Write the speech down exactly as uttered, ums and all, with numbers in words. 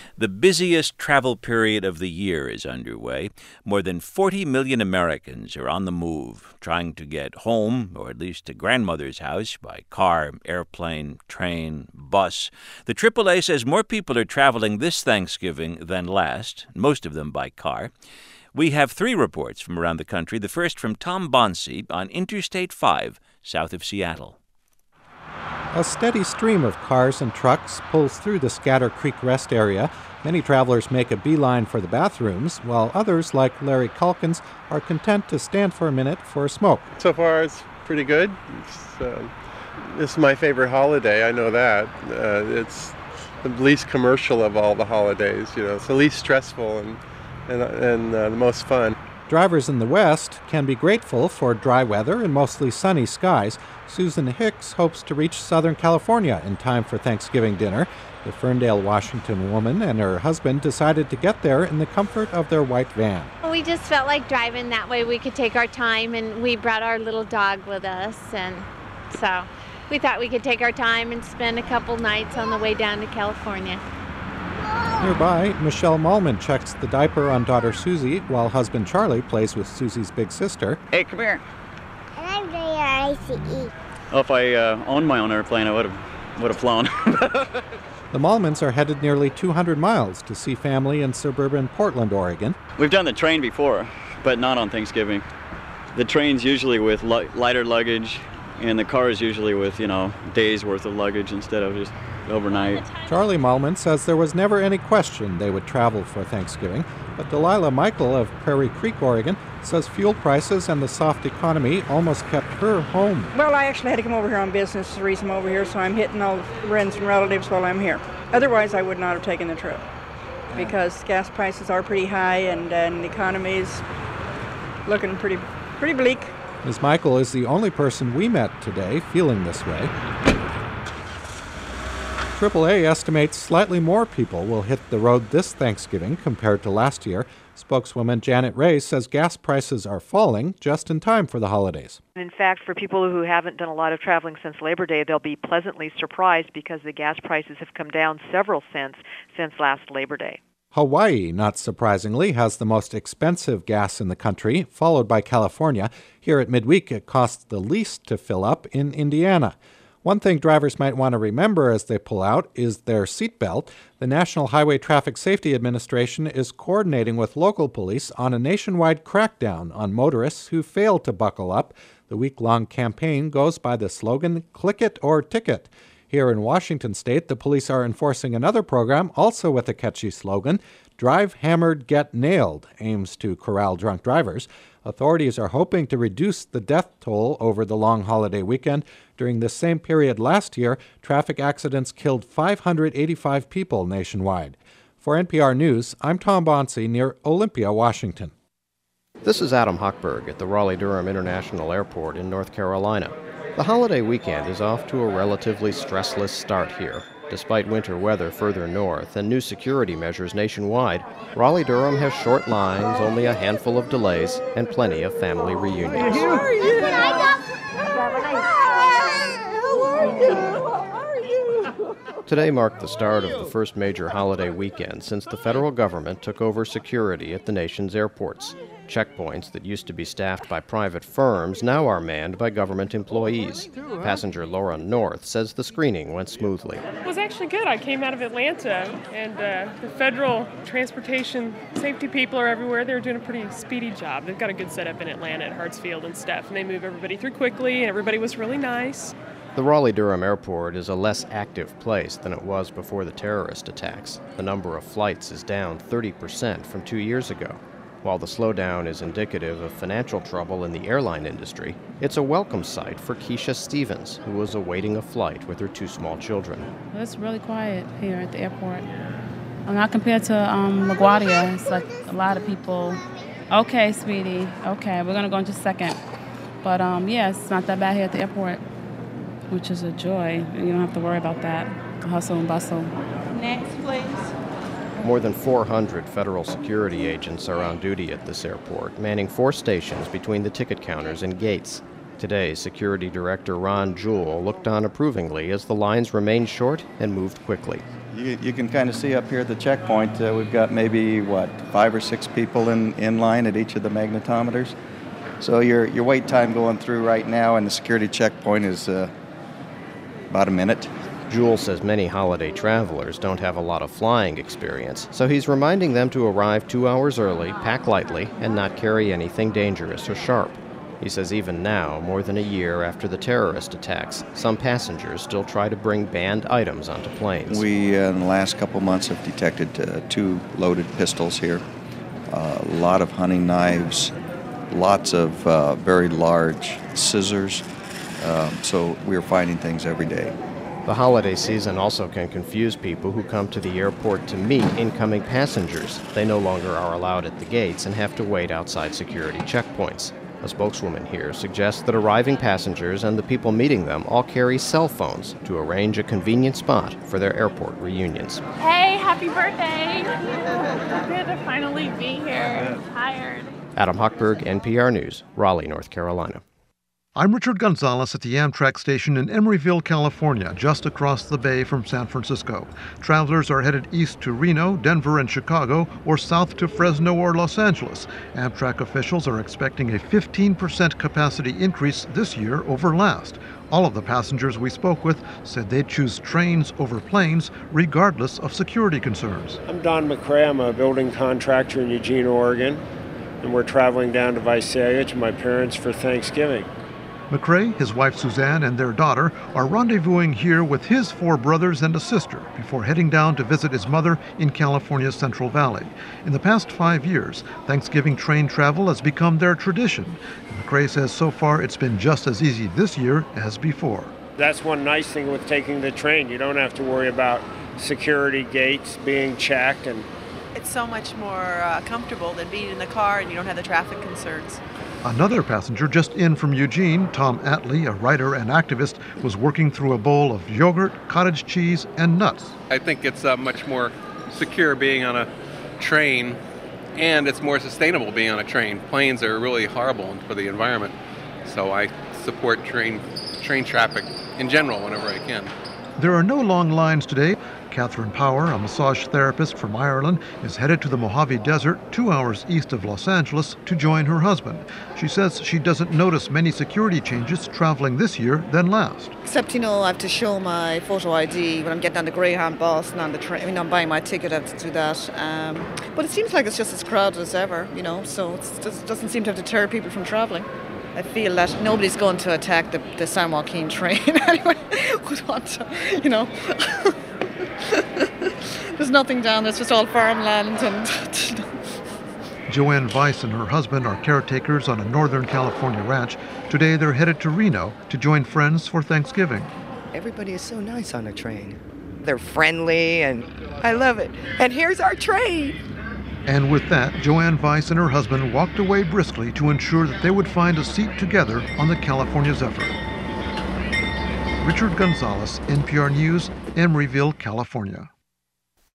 The busiest travel period of the year is underway. More than forty million Americans are on the move, trying to get home, or at least to grandmother's house, by car, airplane, train, bus. The triple A says more people are traveling this Thanksgiving than last, most of them by car. We have three reports from around the country. The first from Tom Bonsi on Interstate five, south of Seattle. A steady stream of cars and trucks pulls through the Scatter Creek Rest area. Many travelers make a beeline for the bathrooms, while others, like Larry Calkins, are content to stand for a minute for a smoke. So far, it's pretty good. It's, uh, this is my favorite holiday, I know that. Uh, it's the least commercial of all the holidays, you know. It's the least stressful and, and, and uh, the most fun. Drivers in the West can be grateful for dry weather and mostly sunny skies. Susan Hicks hopes to reach Southern California in time for Thanksgiving dinner. The Ferndale, Washington woman and her husband decided to get there in the comfort of their white van. We just felt like driving, that way we could take our time, and we brought our little dog with us, and so we thought we could take our time and spend a couple nights on the way down to California. Nearby, Michelle Malman checks the diaper on daughter Susie while husband Charlie plays with Susie's big sister. Hey, come here. And I'm doing an I C E. Well, if I uh, owned my own airplane, I would have would have flown. The Malmans are headed nearly two hundred miles to see family in suburban Portland, Oregon. We've done the train before, but not on Thanksgiving. The train's usually with li- lighter luggage, and the car is usually with, you know, days worth of luggage instead of just overnight. Charlie Malman says there was never any question they would travel for Thanksgiving, but Delilah Michael of Prairie Creek, Oregon, says fuel prices and the soft economy almost kept her home. Well, I actually had to come over here on business. That's the reason I'm over here, so I'm hitting all the friends and relatives while I'm here. Otherwise, I would not have taken the trip because gas prices are pretty high and, and the economy is looking pretty, pretty bleak. Miz Michael is the only person we met today feeling this way. triple A estimates slightly more people will hit the road this Thanksgiving compared to last year. Spokeswoman Janet Ray says gas prices are falling just in time for the holidays. In fact, for people who haven't done a lot of traveling since Labor Day, they'll be pleasantly surprised because the gas prices have come down several cents since last Labor Day. Hawaii, not surprisingly, has the most expensive gas in the country, followed by California. Here at midweek, it costs the least to fill up in Indiana. One thing drivers might want to remember as they pull out is their seatbelt. The National Highway Traffic Safety Administration is coordinating with local police on a nationwide crackdown on motorists who fail to buckle up. The week-long campaign goes by the slogan, "Click it or ticket." Here in Washington state, the police are enforcing another program, also with a catchy slogan, "Drive Hammered, Get Nailed," aims to corral drunk drivers. Authorities are hoping to reduce the death toll over the long holiday weekend. During the same period last year, traffic accidents killed five hundred eighty-five people nationwide. For N P R News, I'm Tom Bonsi near Olympia, Washington. This is Adam Hochberg at the Raleigh-Durham International Airport in North Carolina. The holiday weekend is off to a relatively stressless start here. Despite winter weather further north and new security measures nationwide, Raleigh-Durham has short lines, only a handful of delays, and plenty of family reunions. How are you? Today marked the start of the first major holiday weekend since the federal government took over security at the nation's airports. Checkpoints that used to be staffed by private firms now are manned by government employees. Passenger Laura North says the screening went smoothly. It was actually good. I came out of Atlanta, and uh, the federal transportation safety people are everywhere. They're doing a pretty speedy job. They've got a good setup in Atlanta at Hartsfield and stuff, and they move everybody through quickly, and everybody was really nice. The Raleigh-Durham Airport is a less active place than it was before the terrorist attacks. The number of flights is down thirty percent from two years ago. While the slowdown is indicative of financial trouble in the airline industry, it's a welcome sight for Keisha Stevens, who was awaiting a flight with her two small children. Well, it's really quiet here at the airport. Well, not compared to um, LaGuardia. It's like a lot of people. Okay, sweetie. Okay, we're going to go in just a second. But um, yeah, it's not that bad here at the airport, which is a joy. You don't have to worry about that, the hustle and bustle. Next, please. More than four hundred federal security agents are on duty at this airport, manning four stations between the ticket counters and gates. Today, Security Director Ron Jewell looked on approvingly as the lines remained short and moved quickly. You, you can kind of see up here at the checkpoint, uh, we've got maybe, what, five or six people in, in line at each of the magnetometers. So your, your wait time going through right now and the security checkpoint is uh, about a minute. Jules says many holiday travelers don't have a lot of flying experience, so he's reminding them to arrive two hours early, pack lightly, and not carry anything dangerous or sharp. He says even now, more than a year after the terrorist attacks, some passengers still try to bring banned items onto planes. We, uh, in the last couple months, have detected uh, two loaded pistols here, uh, a lot of hunting knives, lots of uh, very large scissors, uh, so we're finding things every day. The holiday season also can confuse people who come to the airport to meet incoming passengers. They no longer are allowed at the gates and have to wait outside security checkpoints. A spokeswoman here suggests that arriving passengers and the people meeting them all carry cell phones to arrange a convenient spot for their airport reunions. Hey, happy birthday! Good to finally be here. I'm tired. Adam Hochberg, N P R News, Raleigh, North Carolina. I'm Richard Gonzalez at the Amtrak station in Emeryville, California, just across the bay from San Francisco. Travelers are headed east to Reno, Denver, and Chicago, or south to Fresno or Los Angeles. Amtrak officials are expecting a fifteen percent capacity increase this year over last. All of the passengers we spoke with said they'd choose trains over planes regardless of security concerns. I'm Don McCrae. I'm a building contractor in Eugene, Oregon, and we're traveling down to Visalia to my parents for Thanksgiving. McCrae, his wife Suzanne, and their daughter are rendezvousing here with his four brothers and a sister before heading down to visit his mother in California's Central Valley. In the past five years, Thanksgiving train travel has become their tradition. And McCrae says so far it's been just as easy this year as before. That's one nice thing with taking the train. You don't have to worry about security gates being checked. And it's so much more uh, comfortable than being in the car, and you don't have the traffic concerns. Another passenger just in from Eugene, Tom Atlee, a writer and activist, was working through a bowl of yogurt, cottage cheese, and nuts. I think it's uh, much more secure being on a train, and it's more sustainable being on a train. Planes are really horrible for the environment, so I support train, train traffic in general whenever I can. There are no long lines today. Catherine Power, a massage therapist from Ireland, is headed to the Mojave Desert, two hours east of Los Angeles, to join her husband. She says she doesn't notice many security changes traveling this year than last. Except, you know, I have to show my photo I D when I'm getting on the Greyhound bus and on the train. I mean, I'm buying my ticket, I have to do that. Um, but it seems like it's just as crowded as ever, you know, so it just doesn't seem to have deterred people from traveling. I feel that nobody's going to attack the, the San Joaquin train anyway. Would want to, you know. There's nothing down there, it's just all farmland. And Joanne Weiss and her husband are caretakers on a Northern California ranch. Today they're headed to Reno to join friends for Thanksgiving. Everybody is so nice on a train. They're friendly and I love it. And here's our train. And with that, Joanne Weiss and her husband walked away briskly to ensure that they would find a seat together on the California Zephyr. Richard Gonzalez, N P R News, Emeryville, California.